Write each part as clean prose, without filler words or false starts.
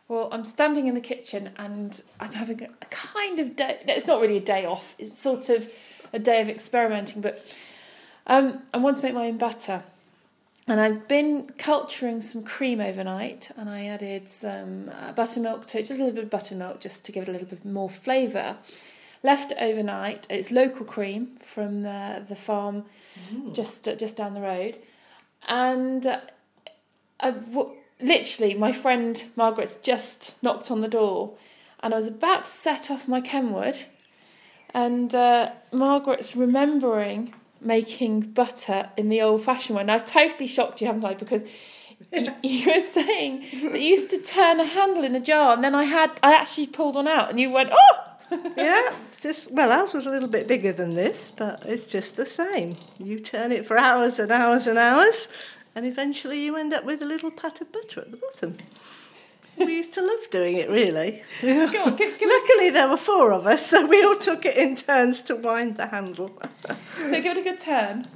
Well, I'm standing in the kitchen and I'm having a kind of day. No, it's not really a day off. It's sort of a day of experimenting. But I want to make my own butter. And I've been culturing some cream overnight. And I added some buttermilk to it, just a little bit of buttermilk, just to give it a little bit more flavour. Left it overnight. It's local cream from the farm just down the road. And literally, my friend Margaret's just knocked on the door, and I was about to set off my Kenwood, and Margaret's remembering making butter in the old-fashioned way. And I've totally shocked you, haven't I? Because you were saying that you used to turn a handle in a jar, and then I actually pulled one out, and you went, oh! Yeah, it's just, well, ours was a little bit bigger than this, but it's just the same. You turn it for hours and hours and hours, and eventually you end up with a little pat of butter at the bottom. We used to love doing it, really. Go on, Luckily, there were 4 of us, so we all took it in turns to wind the handle. So give it a good turn.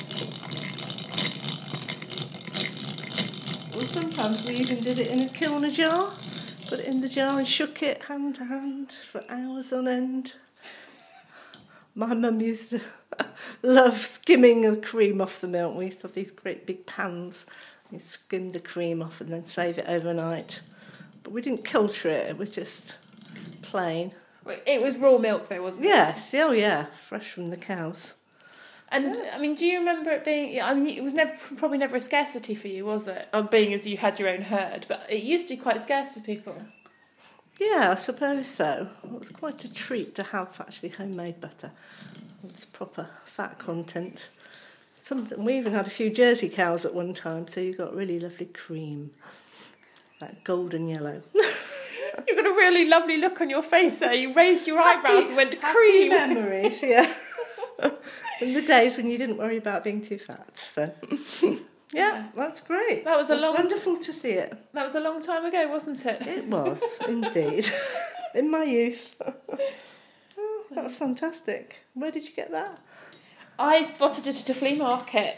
Well, sometimes we even did it in a kiln jar. Put it in the jar and shook it hand to hand for hours on end. My mum used to love skimming the cream off the milk. We used to have these great big pans. We skimmed the cream off and then save it overnight. But we didn't culture it. It was just plain. It was raw milk though, wasn't it? Yes. Oh, yeah. Fresh from the cows. And, I mean, do you remember it being... I mean, it was probably never a scarcity for you, was it? Being as you had your own herd. But it used to be quite scarce for people. Yeah, I suppose so. It was quite a treat to have actually homemade butter. It's proper fat content. We even had a few Jersey cows at one time, so you got really lovely cream. That golden yellow. You've got a really lovely look on your face there. You raised your eyebrows and went, cream. Happy memories, yeah. In the days when you didn't worry about being too fat. So, yeah, that's great. That was wonderful to see it. That was a long time ago, wasn't it? It was, indeed. In my youth. Oh, that was fantastic. Where did you get that? I spotted it at a flea market.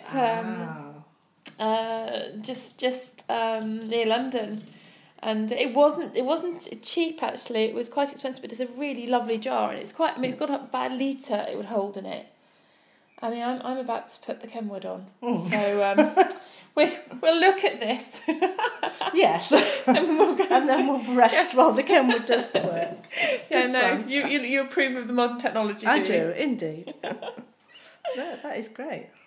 Just near London. And it wasn't cheap actually. It was quite expensive, but it's a really lovely jar, and it's got about a litre it would hold in it. I mean, I'm about to put the Kenwood on, so we'll look at this. Yes, and then we'll rest while the Kenwood does the work. Yeah, no, you approve of the modern technology. I do indeed. No, that is great.